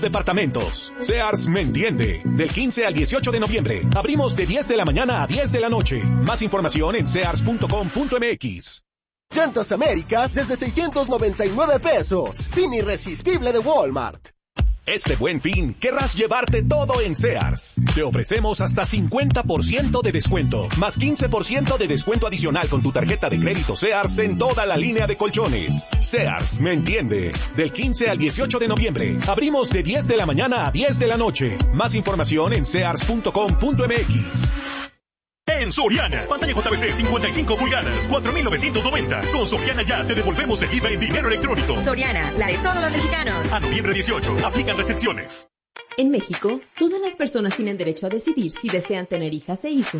Departamentos. Sears me entiende. Del 15 al 18 de noviembre. Abrimos de 10 de la mañana a 10 de la noche. Más información en sears.com.mx. Llantas América desde 699 pesos. Fin irresistible de Walmart. Este Buen Fin, querrás llevarte todo en Sears. Te ofrecemos hasta 50% de descuento, más 15% de descuento adicional con tu tarjeta de crédito Sears en toda la línea de colchones. Sears me entiende. Del 15 al 18 de noviembre. Abrimos de 10 de la mañana a 10 de la noche. Más información en sears.com.mx. En Soriana, pantalla JBC 55 pulgadas, 4,990. Con Soriana ya te devolvemos el IVA en dinero electrónico. Soriana, la de todos los mexicanos. A noviembre 18, aplican restricciones. En México, todas las personas tienen derecho a decidir si desean tener hijas e hijos.